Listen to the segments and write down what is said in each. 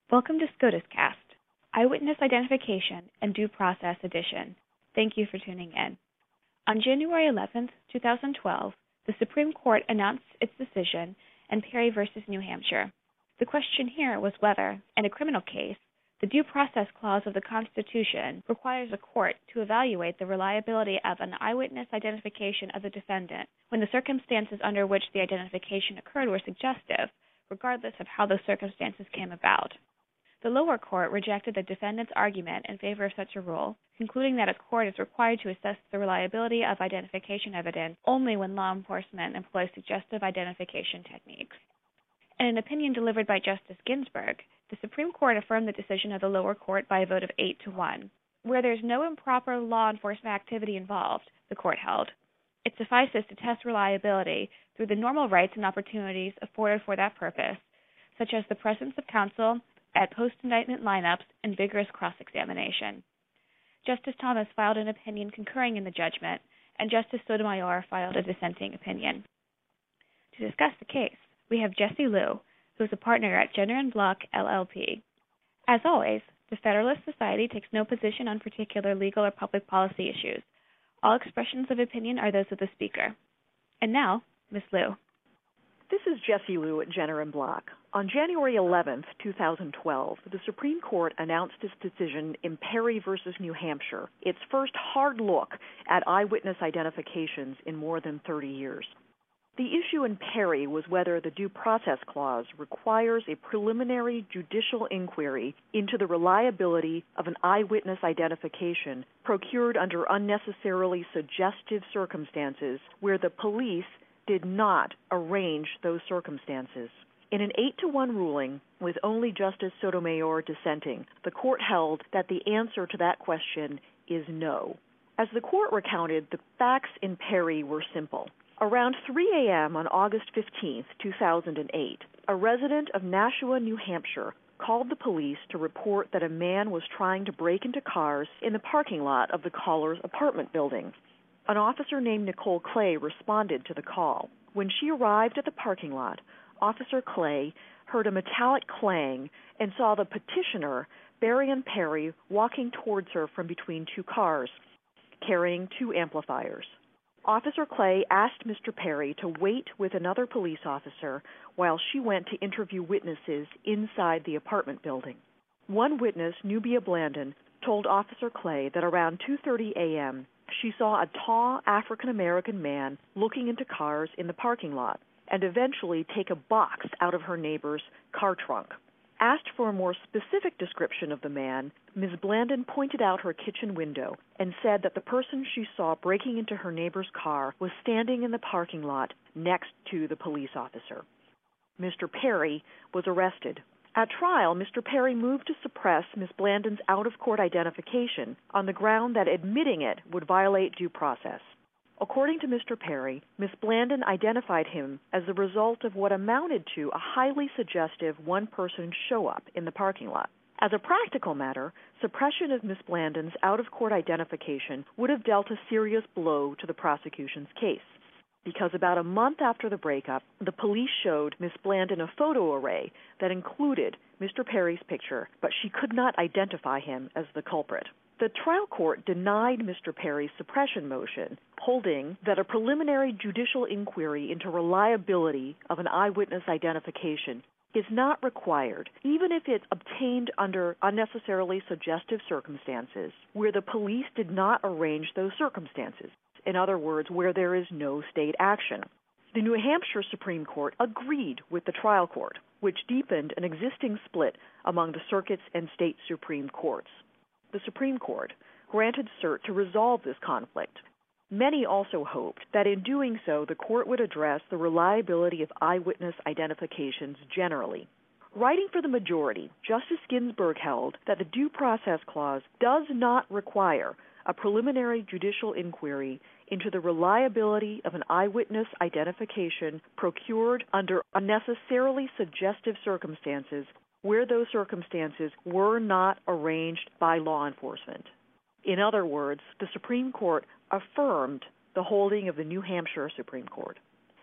Welcome to SCOTUScast, Eyewitness Identification and Due Process Edition. Thank you for tuning in. On January 11, 2012, the Supreme Court announced its decision in Perry v. New Hampshire. The question here was whether, in a criminal case, the Due Process Clause of the Constitution requires a court to evaluate the reliability of an eyewitness identification of the defendant when the circumstances under which the identification occurred were suggestive, regardless of how those circumstances came about. The lower court rejected the defendant's argument in favor of such a rule, concluding that a court is required to assess the reliability of identification evidence only when law enforcement employs suggestive identification techniques. In an opinion delivered by Justice Ginsburg, the Supreme Court affirmed the decision of the lower court by a vote of 8-1. Where there is no improper law enforcement activity involved, the court held, it suffices to test reliability through the normal rights and opportunities afforded for that purpose, such as the presence of counsel at post-indictment lineups and vigorous cross-examination. Justice Thomas filed an opinion concurring in the judgment, and Justice Sotomayor filed a dissenting opinion. To discuss the case, we have Jesse Liu, who is a partner at Jenner & Block, LLP. As always, the Federalist Society takes no position on particular legal or public policy issues. All expressions of opinion are those of the speaker. And now, Ms. Liu. This is Jesse Liu at Jenner & Block. On January 11, 2012, the Supreme Court announced its decision in Perry v. New Hampshire, its first hard look at eyewitness identifications in more than 30 years. The issue in Perry was whether the Due Process Clause requires a preliminary judicial inquiry into the reliability of an eyewitness identification procured under unnecessarily suggestive circumstances where the police did not arrange those circumstances. In an 8-1 ruling, with only Justice Sotomayor dissenting, the court held that the answer to that question is no. As the court recounted, the facts in Perry were simple. Around 3 a.m. on August 15, 2008, a resident of Nashua, New Hampshire, called the police to report that a man was trying to break into cars in the parking lot of the caller's apartment building. An officer named Nicole Clay responded to the call. When she arrived at the parking lot, Officer Clay heard a metallic clang and saw the petitioner, Barian Perry, walking towards her from between two cars, carrying two amplifiers. Officer Clay asked Mr. Perry to wait with another police officer while she went to interview witnesses inside the apartment building. One witness, Nubia Blandon, told Officer Clay that around 2:30 a.m., she saw a tall African-American man looking into cars in the parking lot and eventually take a box out of her neighbor's car trunk. Asked for a more specific description of the man, Ms. Blandon pointed out her kitchen window and said that the person she saw breaking into her neighbor's car was standing in the parking lot next to the police officer. Mr. Perry was arrested. At trial, Mr. Perry moved to suppress Ms. Blandon's out-of-court identification on the ground that admitting it would violate due process. According to Mr. Perry, Ms. Blandon identified him as the result of what amounted to a highly suggestive one-person show-up in the parking lot. As a practical matter, suppression of Ms. Blandon's out-of-court identification would have dealt a serious blow to the prosecution's case, because about a month after the breakup, the police showed Ms. Blandon a photo array that included Mr. Perry's picture, but she could not identify him as the culprit. The trial court denied Mr. Perry's suppression motion, holding that a preliminary judicial inquiry into reliability of an eyewitness identification is not required, even if it's obtained under unnecessarily suggestive circumstances where the police did not arrange those circumstances. In other words, where there is no state action. The New Hampshire Supreme Court agreed with the trial court, which deepened an existing split among the circuits and state Supreme Courts. The Supreme Court granted cert to resolve this conflict. Many also hoped that in doing so, the court would address the reliability of eyewitness identifications generally. Writing for the majority, Justice Ginsburg held that the Due Process Clause does not require a preliminary judicial inquiry into the reliability of an eyewitness identification procured under unnecessarily suggestive circumstances where those circumstances were not arranged by law enforcement. In other words, the Supreme Court affirmed the holding of the New Hampshire Supreme Court.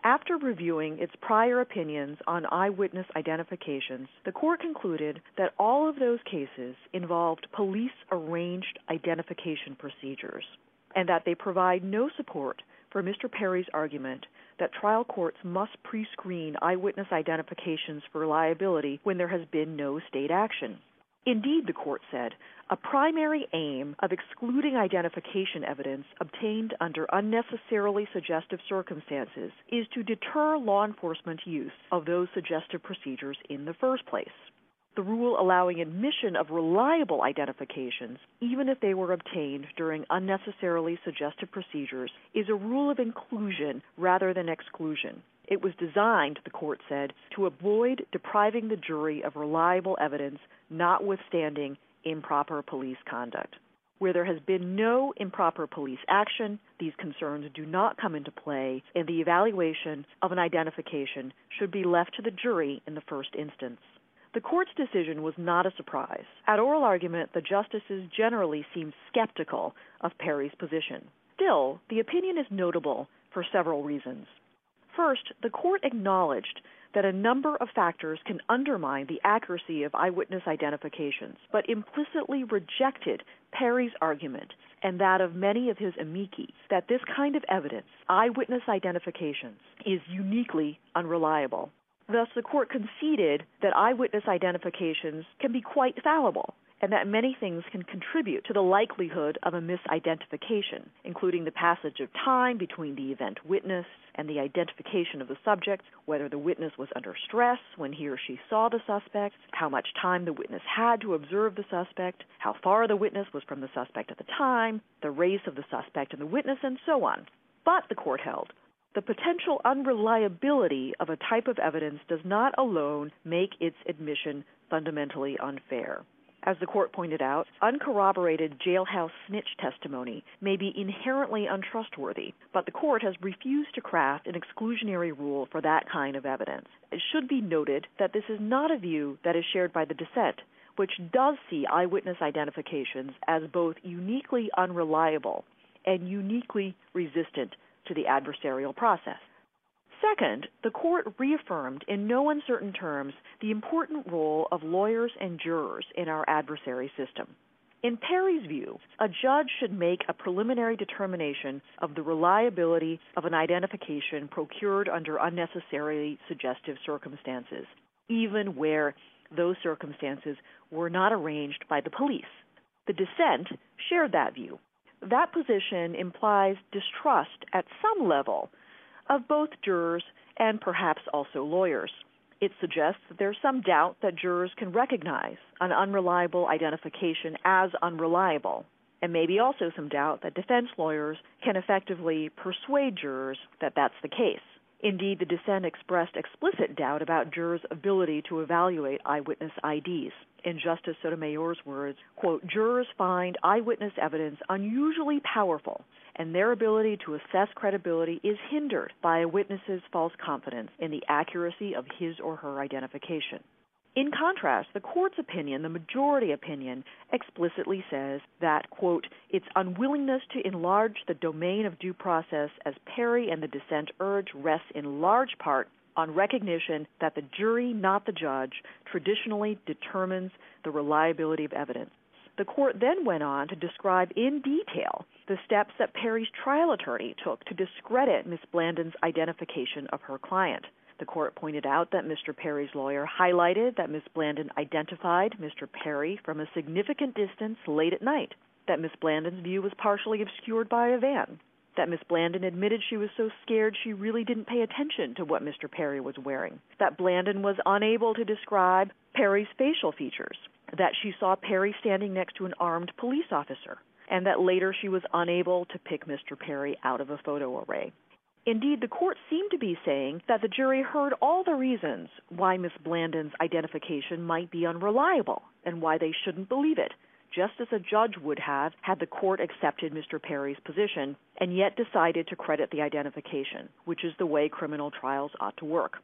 After reviewing its prior opinions on eyewitness identifications, the court concluded that all of those cases involved police-arranged identification procedures, and that they provide no support for Mr. Perry's argument that trial courts must pre-screen eyewitness identifications for liability when there has been no state action. Indeed, the court said, a primary aim of excluding identification evidence obtained under unnecessarily suggestive circumstances is to deter law enforcement use of those suggestive procedures in the first place. The rule allowing admission of reliable identifications, even if they were obtained during unnecessarily suggestive procedures, is a rule of inclusion rather than exclusion. It was designed, the court said, to avoid depriving the jury of reliable evidence notwithstanding improper police conduct. Where there has been no improper police action, these concerns do not come into play, and the evaluation of an identification should be left to the jury in the first instance. The court's decision was not a surprise. At oral argument, the justices generally seemed skeptical of Perry's position. Still, the opinion is notable for several reasons. First, the court acknowledged that a number of factors can undermine the accuracy of eyewitness identifications, but implicitly rejected Perry's argument and that of many of his amici that this kind of evidence, eyewitness identifications, is uniquely unreliable. Thus, the court conceded that eyewitness identifications can be quite fallible, and that many things can contribute to the likelihood of a misidentification, including the passage of time between the event witnessed and the identification of the subject, whether the witness was under stress when he or she saw the suspect, how much time the witness had to observe the suspect, how far the witness was from the suspect at the time, the race of the suspect and the witness, and so on. But, the court held, the potential unreliability of a type of evidence does not alone make its admission fundamentally unfair. As the court pointed out, uncorroborated jailhouse snitch testimony may be inherently untrustworthy, but the court has refused to craft an exclusionary rule for that kind of evidence. It should be noted that this is not a view that is shared by the dissent, which does see eyewitness identifications as both uniquely unreliable and uniquely resistant to the adversarial process. Second, the court reaffirmed in no uncertain terms the important role of lawyers and jurors in our adversary system. In Perry's view, a judge should make a preliminary determination of the reliability of an identification procured under unnecessarily suggestive circumstances, even where those circumstances were not arranged by the police. The dissent shared that view. That position implies distrust at some level of both jurors and perhaps also lawyers. It suggests that there's some doubt that jurors can recognize an unreliable identification as unreliable, and maybe also some doubt that defense lawyers can effectively persuade jurors that that's the case. Indeed, the dissent expressed explicit doubt about jurors' ability to evaluate eyewitness IDs. In Justice Sotomayor's words, quote, "Jurors find eyewitness evidence unusually powerful, and their ability to assess credibility is hindered by a witness's false confidence in the accuracy of his or her identification." In contrast, the court's opinion, the majority opinion, explicitly says that, quote, "its unwillingness to enlarge the domain of due process, as Perry and the dissent urge, rests in large part on recognition that the jury, not the judge, traditionally determines the reliability of evidence." The court then went on to describe in detail the steps that Perry's trial attorney took to discredit Ms. Blandon's identification of her client. The court pointed out that Mr. Perry's lawyer highlighted that Ms. Blandon identified Mr. Perry from a significant distance late at night, that Ms. Blandon's view was partially obscured by a van, that Ms. Blandon admitted she was so scared she really didn't pay attention to what Mr. Perry was wearing, that Blandon was unable to describe Perry's facial features, that she saw Perry standing next to an armed police officer, and that later she was unable to pick Mr. Perry out of a photo array. Indeed, the court seemed to be saying that the jury heard all the reasons why Ms. Blandon's identification might be unreliable and why they shouldn't believe it, just as a judge would have had the court accepted Mr. Perry's position and yet decided to credit the identification, which is the way criminal trials ought to work.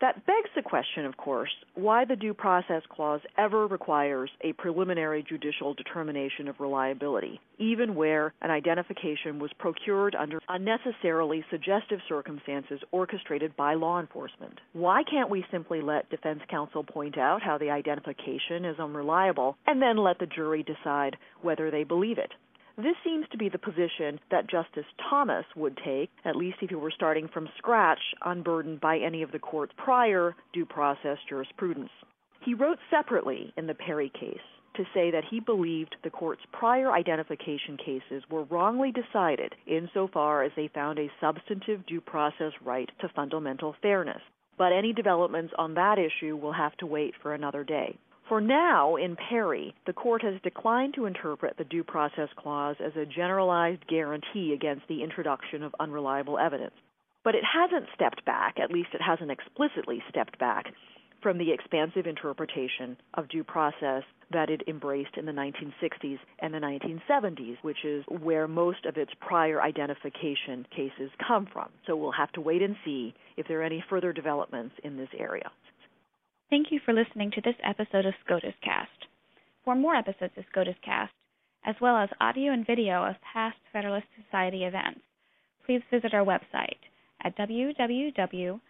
That begs the question, of course, why the Due Process Clause ever requires a preliminary judicial determination of reliability, even where an identification was procured under unnecessarily suggestive circumstances orchestrated by law enforcement. Why can't we simply let defense counsel point out how the identification is unreliable and then let the jury decide whether they believe it? This seems to be the position that Justice Thomas would take, at least if he were starting from scratch, unburdened by any of the court's prior due process jurisprudence. He wrote separately in the Perry case to say that he believed the court's prior identification cases were wrongly decided insofar as they found a substantive due process right to fundamental fairness. But any developments on that issue will have to wait for another day. For now, in Perry, the court has declined to interpret the Due Process Clause as a generalized guarantee against the introduction of unreliable evidence. But it hasn't stepped back, at least it hasn't explicitly stepped back, from the expansive interpretation of due process that it embraced in the 1960s and the 1970s, which is where most of its prior identification cases come from. So we'll have to wait and see if there are any further developments in this area. Thank you for listening to this episode of SCOTUS Cast. For more episodes of SCOTUS Cast, as well as audio and video of past Federalist Society events, please visit our website at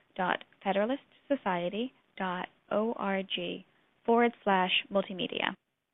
www.federalistsociety.org/multimedia.